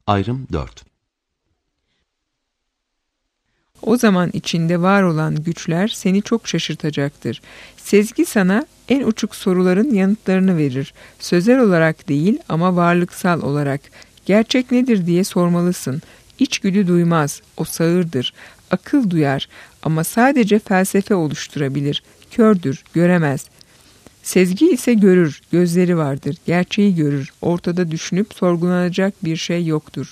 Ayrım 4. O zaman içinde var olan güçler seni çok şaşırtacaktır. Sezgi sana en uçuk soruların yanıtlarını verir. Sözel olarak değil ama varlıksal olarak. Gerçek nedir diye sormalısın. İçgüdü duymaz, o sağırdır. Akıl duyar ama sadece felsefe oluşturabilir. Kördür, göremez. Sezgi ise görür, gözleri vardır, gerçeği görür. Ortada düşünüp sorgulanacak bir şey yoktur.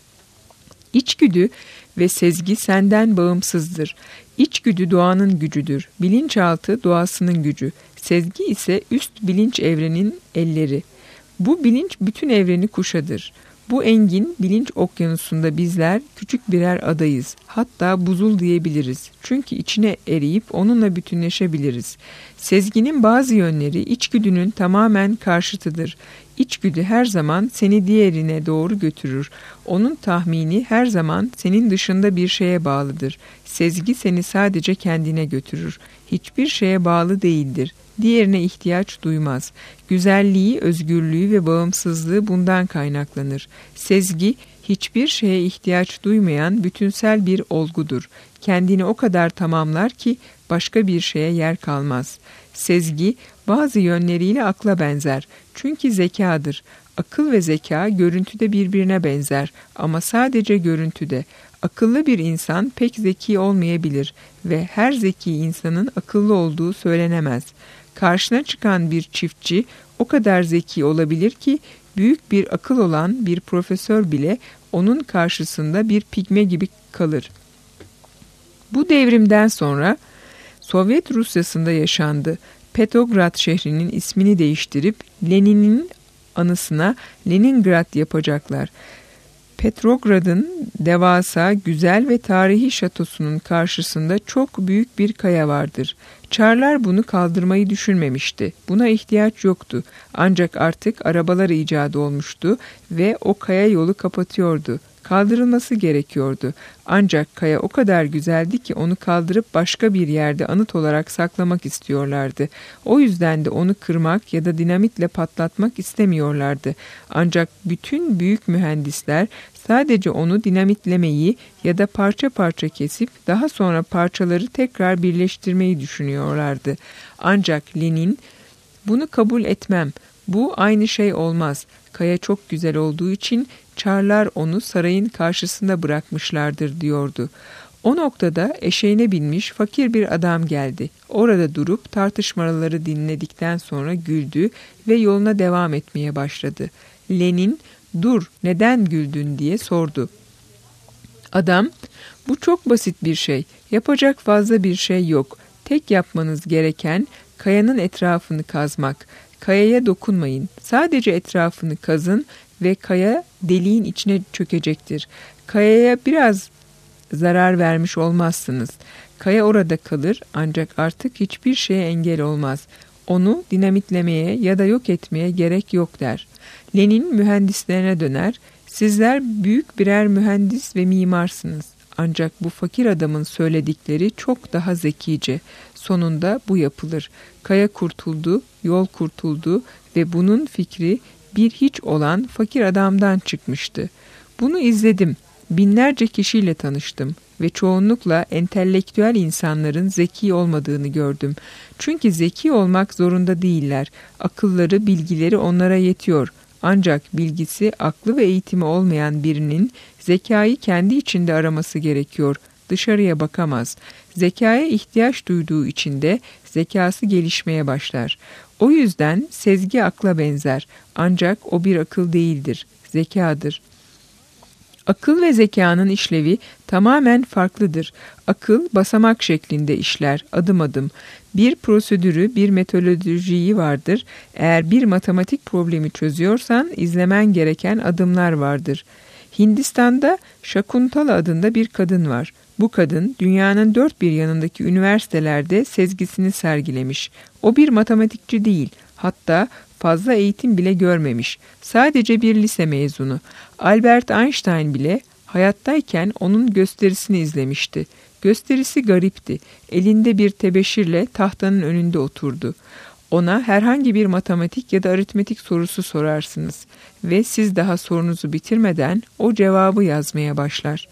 İçgüdü ve sezgi senden bağımsızdır. İçgüdü doğanın gücüdür. Bilinçaltı doğasının gücü. Sezgi ise üst bilinç evrenin elleri. Bu bilinç bütün evreni kuşatır. Bu engin bilinç okyanusunda bizler küçük birer adayız. Hatta buzul diyebiliriz. Çünkü içine eriyip onunla bütünleşebiliriz. Sezginin bazı yönleri içgüdünün tamamen karşıtıdır. İçgüdü her zaman seni diğerine doğru götürür. Onun tahmini her zaman senin dışında bir şeye bağlıdır. Sezgi seni sadece kendine götürür. Hiçbir şeye bağlı değildir. Diğerine ihtiyaç duymaz. Güzelliği, özgürlüğü ve bağımsızlığı bundan kaynaklanır. Sezgi, hiçbir şeye ihtiyaç duymayan bütünsel bir olgudur. Kendini o kadar tamamlar ki başka bir şeye yer kalmaz. Sezgi, bazı yönleriyle akla benzer. Çünkü zekadır. Akıl ve zeka görüntüde birbirine benzer ama sadece görüntüde. Akıllı bir insan pek zeki olmayabilir ve her zeki insanın akıllı olduğu söylenemez. Karşına çıkan bir çiftçi o kadar zeki olabilir ki büyük bir akıl olan bir profesör bile onun karşısında bir pigme gibi kalır. Bu devrimden sonra Sovyet Rusyası'nda yaşandı. Petrograd şehrinin ismini değiştirip Lenin'in anısına Leningrad yapacaklar. Petrograd'ın devasa, güzel ve tarihi şatosunun karşısında çok büyük bir kaya vardır. Çarlar bunu kaldırmayı düşünmemişti. Buna ihtiyaç yoktu. Ancak artık arabalar icat olmuştu ve o kaya yolu kapatıyordu. Kaldırılması gerekiyordu. Ancak kaya o kadar güzeldi ki onu kaldırıp başka bir yerde anıt olarak saklamak istiyorlardı. O yüzden de onu kırmak ya da dinamitle patlatmak istemiyorlardı. Ancak bütün büyük mühendisler sadece onu dinamitlemeyi ya da parça parça kesip daha sonra parçaları tekrar birleştirmeyi düşünüyorlardı. Ancak Lenin, "Bunu kabul etmem. Bu aynı şey olmaz. Kaya çok güzel olduğu için Çarlar onu sarayın karşısında bırakmışlardır," diyordu. O noktada eşeğine binmiş fakir bir adam geldi. Orada durup tartışmaları dinledikten sonra güldü ve yoluna devam etmeye başladı. Lenin, "Dur, neden güldün?" diye sordu. Adam, "Bu çok basit bir şey. Yapacak fazla bir şey yok. Tek yapmanız gereken kayanın etrafını kazmak. Kayaya dokunmayın. Sadece etrafını kazın ve kaya deliğin içine çökecektir. Kayaya biraz zarar vermiş olmazsınız. Kaya orada kalır ancak artık hiçbir şeye engel olmaz. Onu dinamitlemeye ya da yok etmeye gerek yok," der. Lenin mühendislerine döner. "Sizler büyük birer mühendis ve mimarsınız. Ancak bu fakir adamın söyledikleri çok daha zekice. Sonunda bu yapılır. Kaya kurtuldu, yol kurtuldu ve bunun fikri bir hiç olan fakir adamdan çıkmıştı. Bunu izledim. Binlerce kişiyle tanıştım ve çoğunlukla entelektüel insanların zeki olmadığını gördüm. Çünkü zeki olmak zorunda değiller. Akılları, bilgileri onlara yetiyor. Ancak bilgisi, aklı ve eğitimi olmayan birinin zekayı kendi içinde araması gerekiyor. Dışarıya bakamaz. Zekaya ihtiyaç duyduğu için de zekası gelişmeye başlar. O yüzden sezgi akla benzer. Ancak o bir akıl değildir, zekadır. Akıl ve zekanın işlevi tamamen farklıdır. Akıl basamak şeklinde işler, adım adım. Bir prosedürü, bir metodolojiyi vardır. Eğer bir matematik problemi çözüyorsan izlemen gereken adımlar vardır. Hindistan'da Shakuntala adında bir kadın var. Bu kadın dünyanın dört bir yanındaki üniversitelerde sezgisini sergilemiş. O bir matematikçi değil, hatta fazla eğitim bile görmemiş. Sadece bir lise mezunu. Albert Einstein bile hayattayken onun gösterisini izlemişti. Gösterisi garipti. Elinde bir tebeşirle tahtanın önünde oturdu. Ona herhangi bir matematik ya da aritmetik sorusu sorarsınız ve siz daha sorunuzu bitirmeden o cevabı yazmaya başlar.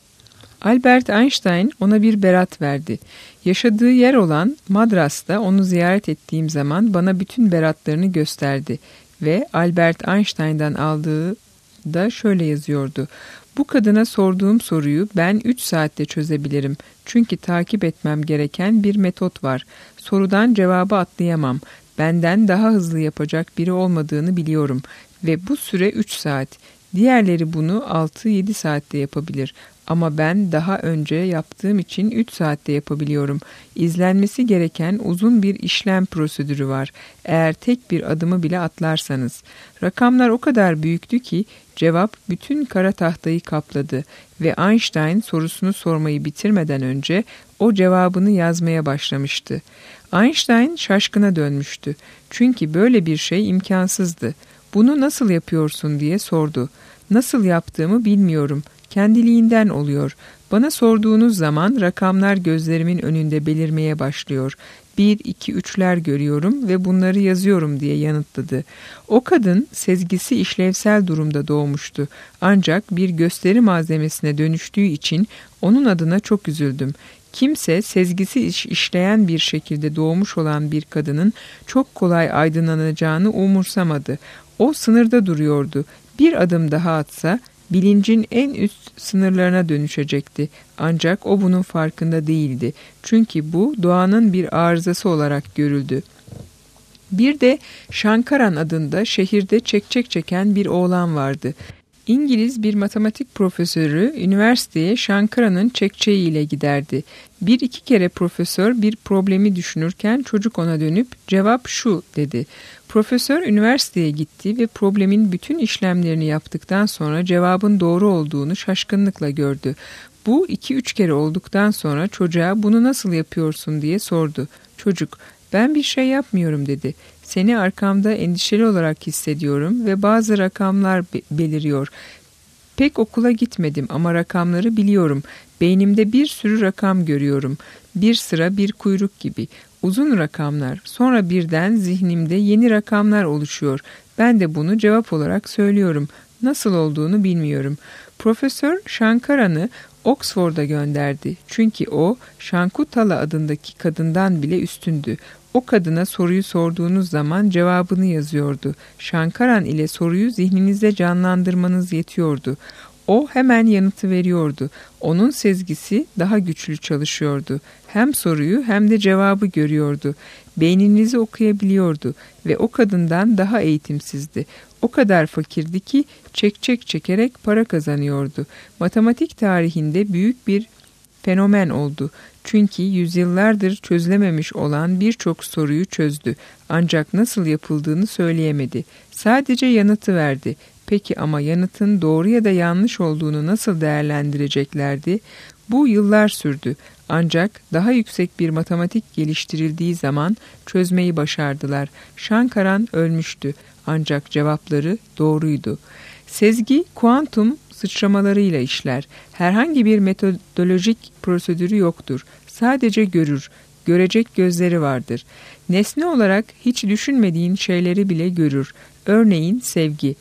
Albert Einstein ona bir berat verdi. Yaşadığı yer olan Madras'ta onu ziyaret ettiğim zaman bana bütün beratlarını gösterdi ve Albert Einstein'dan aldığı da şöyle yazıyordu. Bu kadına sorduğum soruyu ben 3 saatte çözebilirim. Çünkü takip etmem gereken bir metot var. Sorudan cevabı atlayamam. Benden daha hızlı yapacak biri olmadığını biliyorum. Ve bu süre 3 saat. Diğerleri bunu 6-7 saatte yapabilir. Ama ben daha önce yaptığım için 3 saatte yapabiliyorum. İzlenmesi gereken uzun bir işlem prosedürü var. Eğer tek bir adımı bile atlarsanız. Rakamlar o kadar büyüktü ki cevap bütün kara tahtayı kapladı ve Einstein sorusunu sormayı bitirmeden önce o cevabını yazmaya başlamıştı. Einstein şaşkına dönmüştü. Çünkü böyle bir şey imkansızdı. Bunu nasıl yapıyorsun diye sordu. Nasıl yaptığımı bilmiyorum. Kendiliğinden oluyor. Bana sorduğunuz zaman rakamlar gözlerimin önünde belirmeye başlıyor. 1, 2, 3'ler görüyorum ve bunları yazıyorum diye yanıtladı. O kadın sezgisi işlevsel durumda doğmuştu. Ancak bir gösteri malzemesine dönüştüğü için onun adına çok üzüldüm. Kimse sezgisi işleyen bir şekilde doğmuş olan bir kadının çok kolay aydınlanacağını umursamadı. O sınırda duruyordu. Bir adım daha atsa bilincin en üst sınırlarına dönüşecekti. Ancak o bunun farkında değildi. Çünkü bu doğanın bir arızası olarak görüldü. Bir de Shankaran adında şehirde çekçek çeken bir oğlan vardı. İngiliz bir matematik profesörü üniversiteye Shankaran'ın çekçeğiyle giderdi. Bir iki kere profesör bir problemi düşünürken çocuk ona dönüp cevap şu dedi. Profesör üniversiteye gitti ve problemin bütün işlemlerini yaptıktan sonra cevabın doğru olduğunu şaşkınlıkla gördü. Bu 2-3 kere olduktan sonra çocuğa bunu nasıl yapıyorsun diye sordu. Çocuk ben bir şey yapmıyorum dedi. Seni arkamda endişeli olarak hissediyorum ve bazı rakamlar beliriyor. Pek okula gitmedim ama rakamları biliyorum. Beynimde bir sürü rakam görüyorum. Bir sıra bir kuyruk gibi. Uzun rakamlar. Sonra birden zihnimde yeni rakamlar oluşuyor. Ben de bunu cevap olarak söylüyorum. Nasıl olduğunu bilmiyorum. Profesör Shankaran'ı Oxford'a gönderdi. Çünkü o Shakuntala adındaki kadından bile üstündü. O kadına soruyu sorduğunuz zaman cevabını yazıyordu. Shankaran ile soruyu zihninizde canlandırmanız yetiyordu. O hemen yanıtı veriyordu. Onun sezgisi daha güçlü çalışıyordu. Hem soruyu hem de cevabı görüyordu. Beyninizi okuyabiliyordu ve o kadından daha eğitimsizdi. O kadar fakirdi ki çekçek çekerek para kazanıyordu. Matematik tarihinde büyük bir fenomen oldu. Çünkü yüzyıllardır çözülememiş olan birçok soruyu çözdü. Ancak nasıl yapıldığını söyleyemedi. Sadece yanıtı verdi. Peki ama yanıtın doğru ya da yanlış olduğunu nasıl değerlendireceklerdi? Bu yıllar sürdü. Ancak daha yüksek bir matematik geliştirildiği zaman çözmeyi başardılar. Shankaran ölmüştü. Ancak cevapları doğruydu. Sezgi kuantum sıçramalarıyla işler. Herhangi bir metodolojik prosedürü yoktur. Sadece görür. Görecek gözleri vardır. Nesne olarak hiç düşünmediğin şeyleri bile görür. Örneğin sevgi.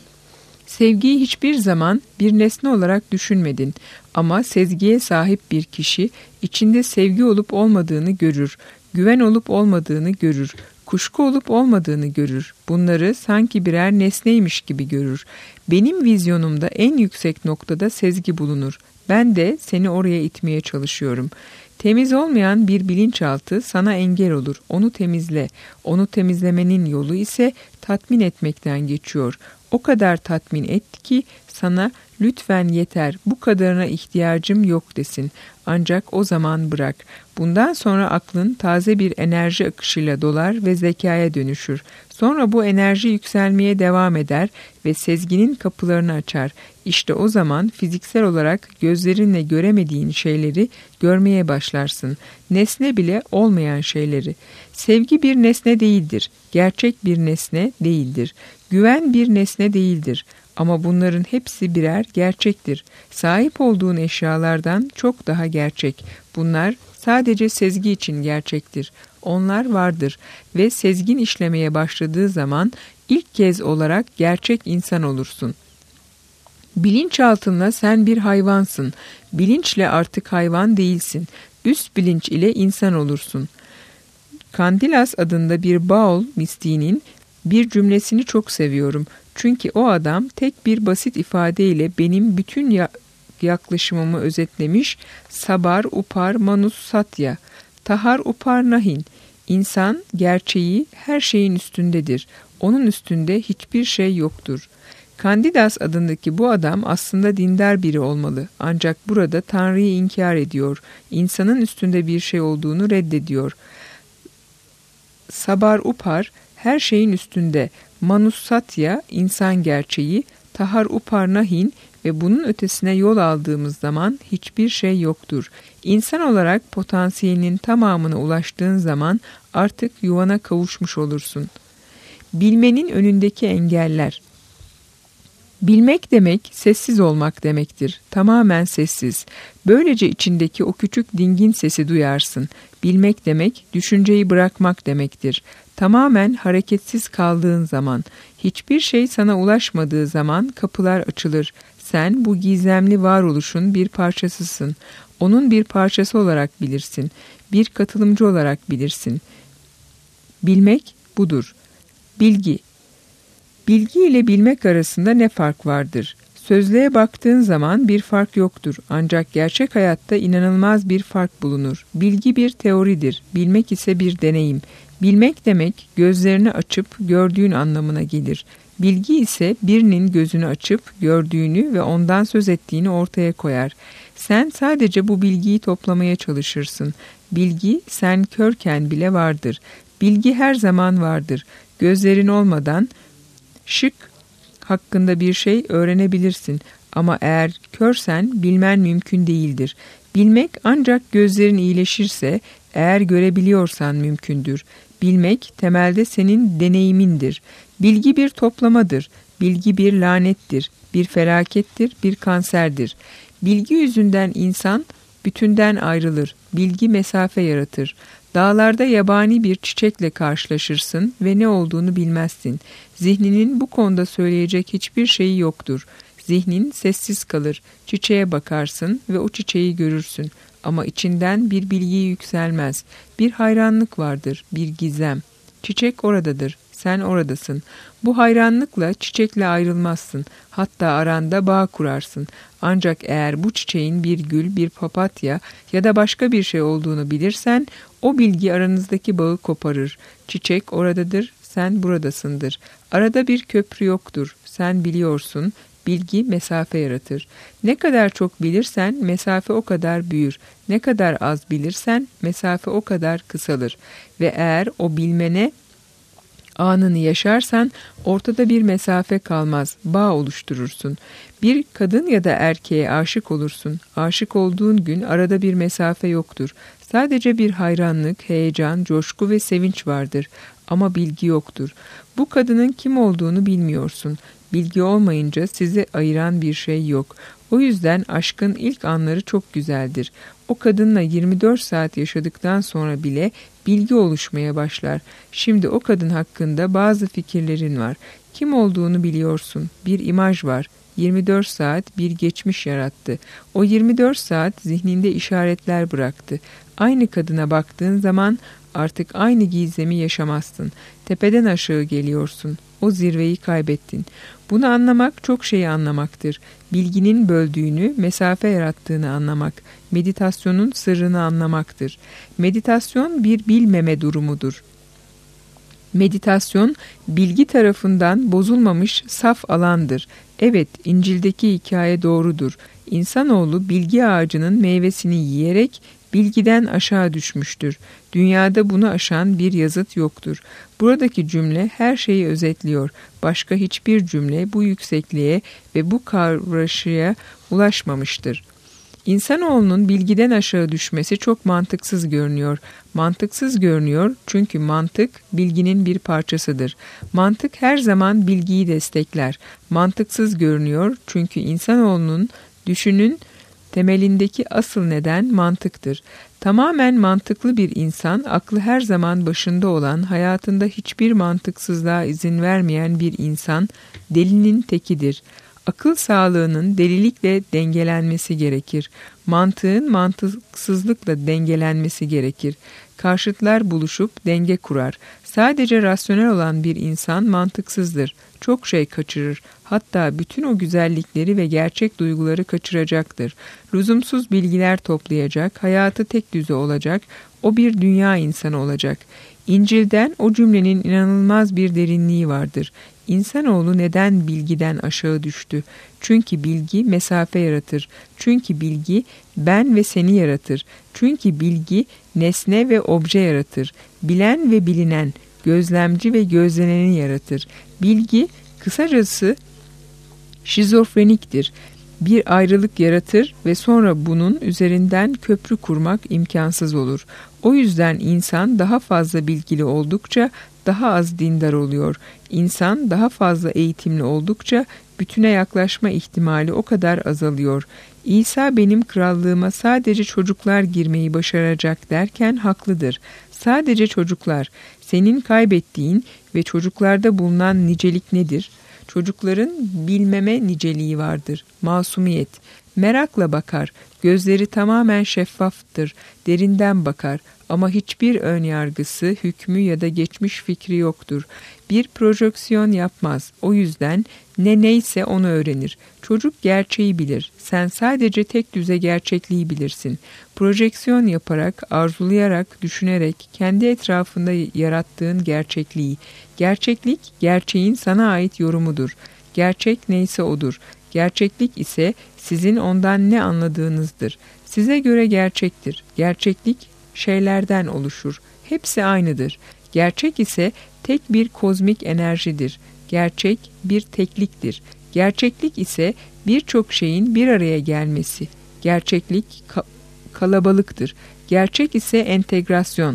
Sevgiyi hiçbir zaman bir nesne olarak düşünmedin ama sezgiye sahip bir kişi içinde sevgi olup olmadığını görür, güven olup olmadığını görür, kuşku olup olmadığını görür. Bunları sanki birer nesneymiş gibi görür. Benim vizyonumda en yüksek noktada sezgi bulunur. Ben de seni oraya itmeye çalışıyorum. Temiz olmayan bir bilinçaltı sana engel olur. Onu temizle. Onu temizlemenin yolu ise tatmin etmekten geçiyor. O kadar tatmin et ki sana lütfen yeter, bu kadarına ihtiyacım yok desin. Ancak o zaman bırak. Bundan sonra aklın taze bir enerji akışıyla dolar ve zekaya dönüşür. Sonra bu enerji yükselmeye devam eder ve sezginin kapılarını açar. İşte o zaman fiziksel olarak gözlerinle göremediğin şeyleri görmeye başlarsın. Nesne bile olmayan şeyleri. Sevgi bir nesne değildir. Gerçek bir nesne değildir. Güven bir nesne değildir. Ama bunların hepsi birer gerçektir. Sahip olduğun eşyalardan çok daha gerçek. Bunlar sadece sezgi için gerçektir. onlar vardır ve sezgin işlemeye başladığı zaman ilk kez olarak gerçek insan olursun. Bilinçaltınla sen bir hayvansın. Bilinçle artık hayvan değilsin. Üst bilinç ile insan olursun. Candilas adında bir Baol mistiğinin bir cümlesini çok seviyorum. Çünkü o adam tek bir basit ifadeyle benim bütün yaklaşımımı özetlemiş. Sabar upar manus satya, tahar upar nahin. İnsan gerçeği her şeyin üstündedir. Onun üstünde hiçbir şey yoktur. Candidas adındaki bu adam aslında dindar biri olmalı. Ancak burada Tanrı'yı inkar ediyor. İnsanın üstünde bir şey olduğunu reddediyor. Sabar upar her şeyin üstünde. Manus satya insan gerçeği. Tahar upar nahin ve bunun ötesine yol aldığımız zaman hiçbir şey yoktur. İnsan olarak potansiyelinin tamamına ulaştığın zaman artık yuvana kavuşmuş olursun. Bilmenin önündeki engeller. Bilmek demek sessiz olmak demektir. Tamamen sessiz. Böylece içindeki o küçük dingin sesi duyarsın. Bilmek demek düşünceyi bırakmak demektir. Tamamen hareketsiz kaldığın zaman, hiçbir şey sana ulaşmadığı zaman kapılar açılır. Sen bu gizemli varoluşun bir parçasısın. Onun bir parçası olarak bilirsin. Bir katılımcı olarak bilirsin. Bilmek budur. Bilgi. Bilgi ile bilmek arasında ne fark vardır? Sözlüğe baktığın zaman bir fark yoktur. Ancak gerçek hayatta inanılmaz bir fark bulunur. Bilgi bir teoridir. Bilmek ise bir deneyim. Bilmek demek gözlerini açıp gördüğün anlamına gelir. Bilgi ise birinin gözünü açıp gördüğünü ve ondan söz ettiğini ortaya koyar. Sen sadece bu bilgiyi toplamaya çalışırsın. Bilgi sen körken bile vardır. Bilgi her zaman vardır. Gözlerin olmadan şık hakkında bir şey öğrenebilirsin ama eğer körsen bilmen mümkün değildir. Bilmek ancak gözlerin iyileşirse, eğer görebiliyorsan mümkündür. Bilmek temelde senin deneyimindir. Bilgi bir toplamadır. Bilgi bir lanettir, bir felakettir, bir kanserdir. Bilgi yüzünden insan bütünden ayrılır. Bilgi mesafe yaratır. Dağlarda yabani bir çiçekle karşılaşırsın ve ne olduğunu bilmezsin. Zihninin bu konuda söyleyecek hiçbir şeyi yoktur. Zihnin sessiz kalır. Çiçeğe bakarsın ve o çiçeği görürsün. Ama içinden bir bilgi yükselmez. Bir hayranlık vardır, bir gizem. Çiçek oradadır, sen oradasın. Bu hayranlıkla çiçekle ayrılmazsın. Hatta aranda bağ kurarsın. Ancak eğer bu çiçeğin bir gül, bir papatya ya da başka bir şey olduğunu bilirsen, o bilgi aranızdaki bağı koparır. Çiçek oradadır, sen buradasındır. Arada bir köprü yoktur, sen biliyorsun. Bilgi mesafe yaratır. Ne kadar çok bilirsen mesafe o kadar büyür. Ne kadar az bilirsen mesafe o kadar kısalır. Ve eğer o bilmene anını yaşarsan ortada bir mesafe kalmaz, bağ oluşturursun. Bir kadın ya da erkeğe aşık olursun. Aşık olduğun gün arada bir mesafe yoktur. Sadece bir hayranlık, heyecan, coşku ve sevinç vardır. Ama bilgi yoktur. Bu kadının kim olduğunu bilmiyorsun. Bilgi olmayınca sizi ayıran bir şey yok. O yüzden aşkın ilk anları çok güzeldir. O kadınla 24 saat yaşadıktan sonra bile bilgi oluşmaya başlar. Şimdi o kadın hakkında bazı fikirlerin var. Kim olduğunu biliyorsun. Bir imaj var. 24 saat bir geçmiş yarattı. O 24 saat zihninde işaretler bıraktı. Aynı kadına baktığın zaman artık aynı gizemi yaşamazsın. Tepeden aşağı geliyorsun. O zirveyi kaybettin. Bunu anlamak çok şeyi anlamaktır. Bilginin böldüğünü, mesafe yarattığını anlamak, meditasyonun sırrını anlamaktır. Meditasyon bir bilmeme durumudur. Meditasyon, bilgi tarafından bozulmamış saf alandır. Evet, İncil'deki hikaye doğrudur. İnsanoğlu bilgi ağacının meyvesini yiyerek bilgiden aşağı düşmüştür. Dünyada bunu aşan bir yazıt yoktur. Buradaki cümle her şeyi özetliyor. Başka hiçbir cümle bu yüksekliğe ve bu kavraşıya ulaşmamıştır. İnsanoğlunun bilgiden aşağı düşmesi çok mantıksız görünüyor. Mantıksız görünüyor çünkü mantık bilginin bir parçasıdır. Mantık her zaman bilgiyi destekler. Mantıksız görünüyor çünkü insanoğlunun düşünün Temelindeki asıl neden mantıktır. Tamamen mantıklı bir insan, aklı her zaman başında olan, hayatında hiçbir mantıksızlığa izin vermeyen bir insan, delinin tekidir. Akıl sağlığının delilikle dengelenmesi gerekir. Mantığın mantıksızlıkla dengelenmesi gerekir. Karşıtlar buluşup denge kurar. Sadece rasyonel olan bir insan mantıksızdır. Çok şey kaçırır. Hatta bütün o güzellikleri ve gerçek duyguları kaçıracaktır. Lüzumsuz bilgiler toplayacak, hayatı tek düze olacak, o bir dünya insanı olacak. İncil'den o cümlenin inanılmaz bir derinliği vardır. İnsanoğlu neden bilgiden aşağı düştü? Çünkü bilgi mesafe yaratır. Çünkü bilgi ben ve seni yaratır. Çünkü bilgi nesne ve obje yaratır. Bilen ve bilinen, gözlemci ve gözleneni yaratır. Bilgi kısacası şizofreniktir. Bir ayrılık yaratır ve sonra bunun üzerinden köprü kurmak imkansız olur. O yüzden insan daha fazla bilgili oldukça daha az dindar oluyor. İnsan daha fazla eğitimli oldukça bütüne yaklaşma ihtimali o kadar azalıyor. İsa benim krallığıma sadece çocuklar girmeyi başaracak derken haklıdır. Sadece çocuklar. Senin kaybettiğin ve çocuklarda bulunan nicelik nedir? Çocukların bilmeme niceliği vardır. Masumiyet. Merakla bakar. Gözleri tamamen şeffaftır. Derinden bakar. Ama hiçbir önyargısı, hükmü ya da geçmiş fikri yoktur. Bir projeksiyon yapmaz. O yüzden neyse onu öğrenir. Çocuk gerçeği bilir. Sen sadece tek düze gerçekliği bilirsin. Projeksiyon yaparak, arzulayarak, düşünerek kendi etrafında yarattığın gerçekliği. Gerçeklik, gerçeğin sana ait yorumudur. Gerçek neyse odur. Gerçeklik ise sizin ondan ne anladığınızdır. Size göre gerçektir. Gerçeklik şeylerden oluşur. Hepsi aynıdır. Gerçek ise tek bir kozmik enerjidir. Gerçek bir tekliktir. Gerçeklik ise birçok şeyin bir araya gelmesi. Gerçeklik kalabalıktır. Gerçek ise entegrasyon.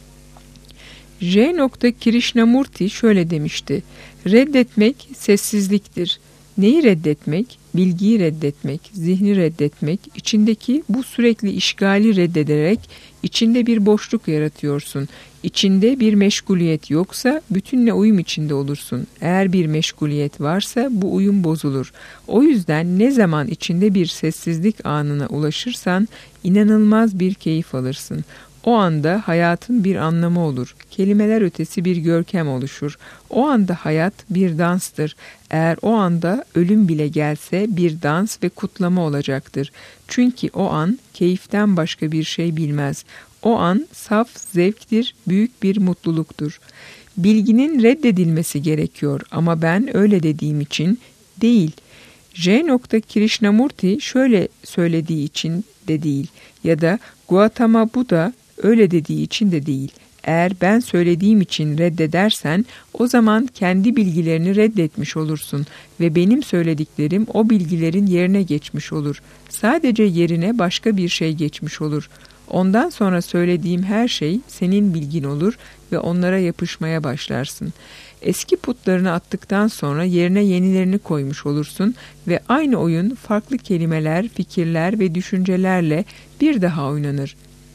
J. Krishnamurti şöyle demişti. Reddetmek sessizliktir. Neyi reddetmek? Bilgiyi reddetmek, zihni reddetmek, içindeki bu sürekli işgali reddederek içinde bir boşluk yaratıyorsun. İçinde bir meşguliyet yoksa bütünle uyum içinde olursun. Eğer bir meşguliyet varsa bu uyum bozulur. O yüzden ne zaman içinde bir sessizlik anına ulaşırsan inanılmaz bir keyif alırsın. O anda hayatın bir anlamı olur. Kelimeler ötesi bir görkem oluşur. O anda hayat bir danstır. Eğer o anda ölüm bile gelse bir dans ve kutlama olacaktır. Çünkü o an keyiften başka bir şey bilmez. O an saf zevktir, büyük bir mutluluktur. Bilginin reddedilmesi gerekiyor ama ben öyle dediğim için değil. J. Krishnamurti şöyle söylediği için de değil ya da Gautama Buddha öyle dediği için de değil. Eğer ben söylediğim için reddedersen o zaman kendi bilgilerini reddetmiş olursun ve benim söylediklerim o bilgilerin yerine geçmiş olur. Sadece yerine başka bir şey geçmiş olur. Ondan sonra söylediğim her şey senin bilgin olur ve onlara yapışmaya başlarsın. Eski putlarını attıktan sonra yerine yenilerini koymuş olursun ve aynı oyun farklı kelimeler, fikirler ve düşüncelerle bir daha oynanır.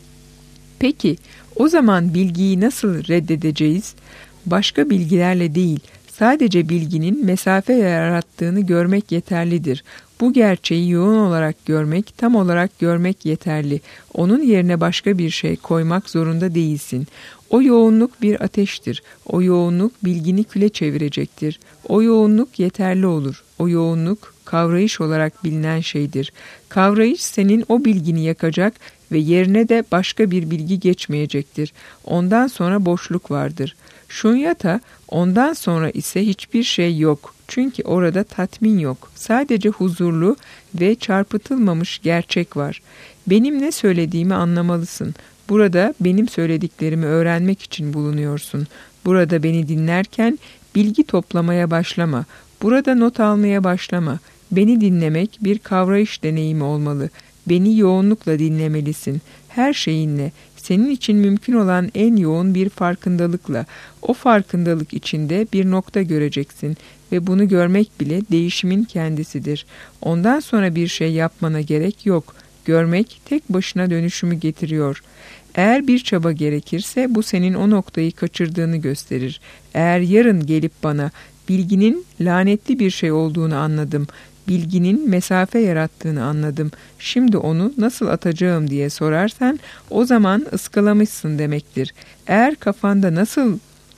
Peki, o zaman bilgiyi nasıl reddedeceğiz? Başka bilgilerle değil, sadece bilginin mesafe yarattığını görmek yeterlidir. Bu gerçeği yoğun olarak görmek, tam olarak görmek yeterli. Onun yerine başka bir şey koymak zorunda değilsin. O yoğunluk bir ateştir. O yoğunluk bilgini küle çevirecektir. O yoğunluk yeterli olur. O yoğunluk kavrayış olarak bilinen şeydir. Kavrayış senin o bilgini yakacak ve yerine de başka bir bilgi geçmeyecektir. Ondan sonra boşluk vardır. Şunyata, ondan sonra ise hiçbir şey yok. Çünkü orada tatmin yok. Sadece huzurlu ve çarpıtılmamış gerçek var. Benim ne söylediğimi anlamalısın. Burada benim söylediklerimi öğrenmek için bulunuyorsun. Burada beni dinlerken bilgi toplamaya başlama. Burada not almaya başlama. Beni dinlemek bir kavrayış deneyimi olmalı. Beni yoğunlukla dinlemelisin. Her şeyinle. Senin için mümkün olan en yoğun bir farkındalıkla. O farkındalık içinde bir nokta göreceksin ve bunu görmek bile değişimin kendisidir. Ondan sonra bir şey yapmana gerek yok. görmek tek başına dönüşümü getiriyor. Eğer bir çaba gerekirse bu senin o noktayı kaçırdığını gösterir. Eğer yarın gelip bana bilginin lanetli bir şey olduğunu anladım, bilginin mesafe yarattığını anladım, şimdi onu nasıl atacağım diye sorarsan o zaman ıskalamışsın demektir. Eğer kafanda nasıl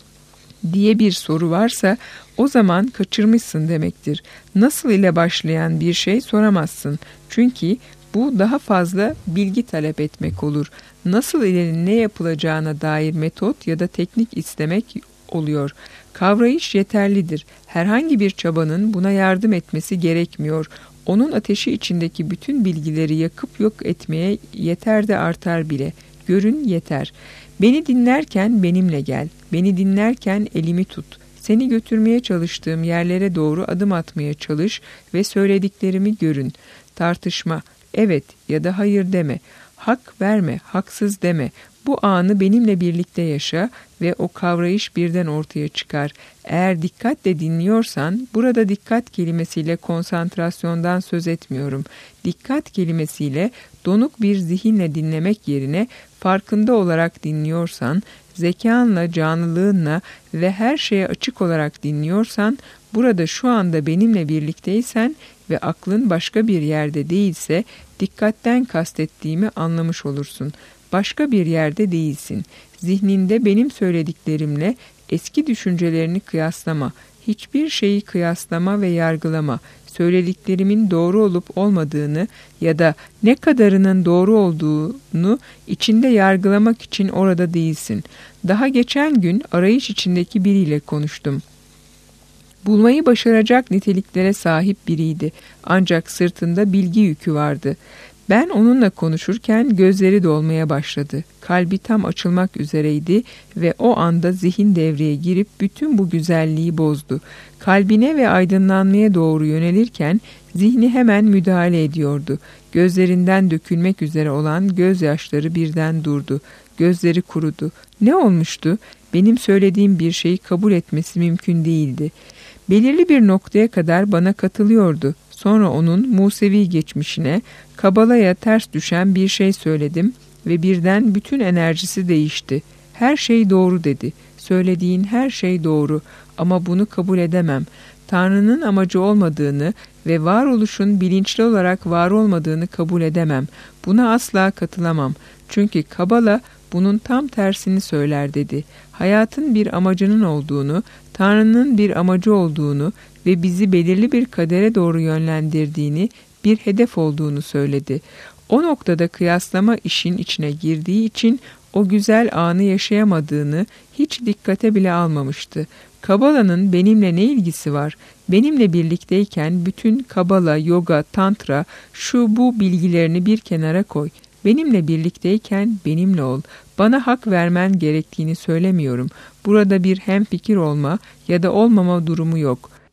diye bir soru varsa o zaman kaçırmışsın demektir. Nasıl ile başlayan bir şey soramazsın. Çünkü bu daha fazla bilgi talep etmek olur. Nasıl ile ne yapılacağına dair metot ya da teknik istemek oluyor. Kavrayış yeterlidir. Herhangi bir çabanın buna yardım etmesi gerekmiyor. Onun ateşi içindeki bütün bilgileri yakıp yok etmeye yeter de artar bile. Görün yeter. Beni dinlerken benimle gel. Beni dinlerken elimi tut. Seni götürmeye çalıştığım yerlere doğru adım atmaya çalış ve söylediklerimi görün. Tartışma, evet ya da hayır deme. Hak verme, haksız deme. Bu anı benimle birlikte yaşa ve o kavrayış birden ortaya çıkar. Eğer dikkatle dinliyorsan, burada dikkat kelimesiyle konsantrasyondan söz etmiyorum. Dikkat kelimesiyle donuk bir zihinle dinlemek yerine farkında olarak dinliyorsan, zekanla, canlılığınla ve her şeye açık olarak dinliyorsan, burada şu anda benimle birlikteysen ve aklın başka bir yerde değilse, dikkatten kastettiğimi anlamış olursun. Başka bir yerde değilsin. Zihninde benim söylediklerimle eski düşüncelerini kıyaslama. Hiçbir şeyi kıyaslama ve yargılama. Söylediklerimin doğru olup olmadığını ya da ne kadarının doğru olduğunu içinde yargılamak için orada değilsin. Daha geçen gün arayış içindeki biriyle konuştum. Bulmayı başaracak niteliklere sahip biriydi. Ancak sırtında bilgi yükü vardı. Ben onunla konuşurken gözleri dolmaya başladı. Kalbi tam açılmak üzereydi ve o anda zihin devreye girip bütün bu güzelliği bozdu. Kalbine ve aydınlanmaya doğru yönelirken zihni hemen müdahale ediyordu. Gözlerinden dökülmek üzere olan gözyaşları birden durdu. Gözleri kurudu. Ne olmuştu? Benim söylediğim bir şeyi kabul etmesi mümkün değildi. Belirli bir noktaya kadar bana katılıyordu. Sonra onun Musevi geçmişine, Kabala'ya ters düşen bir şey söyledim ve birden bütün enerjisi değişti. Her şey doğru dedi. Söylediğin her şey doğru ama bunu kabul edemem. Tanrı'nın amacı olmadığını ve varoluşun bilinçli olarak var olmadığını kabul edemem. Buna asla katılamam. Çünkü Kabala bunun tam tersini söyler dedi. Hayatın bir amacının olduğunu, Tanrı'nın bir amacı olduğunu ve bizi belirli bir kadere doğru yönlendirdiğini, bir hedef olduğunu söyledi. O noktada kıyaslama işin içine girdiği için o güzel anı yaşayamadığını hiç dikkate bile almamıştı. Kabala'nın benimle ne ilgisi var? Benimle birlikteyken bütün Kabala, yoga, tantra, şu bu bilgilerini bir kenara koy. Benimle birlikteyken benimle ol. Bana hak vermen gerektiğini söylemiyorum. Burada bir hemfikir olma ya da olmama durumu yok.